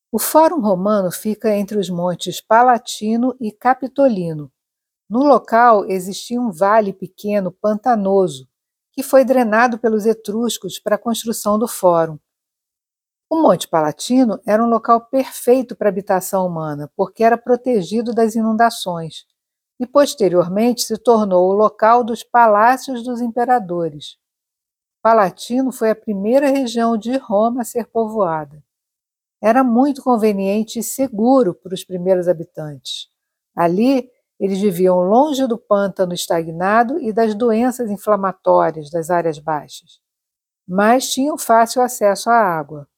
O Fórum Romano fica entre os montes Palatino e Capitolino. No local existia um vale pequeno pantanoso, que foi drenado pelos etruscos para a construção do Fórum. O Monte Palatino era um local perfeito para habitação humana, porque era protegido das inundações, e posteriormente se tornou o local dos palácios dos imperadores. Palatino foi a primeira região de Roma a ser povoada. Era muito conveniente e seguro para os primeiros habitantes. Ali, eles viviam longe do pântano estagnado e das doenças inflamatórias das áreas baixas, mas tinham fácil acesso à água.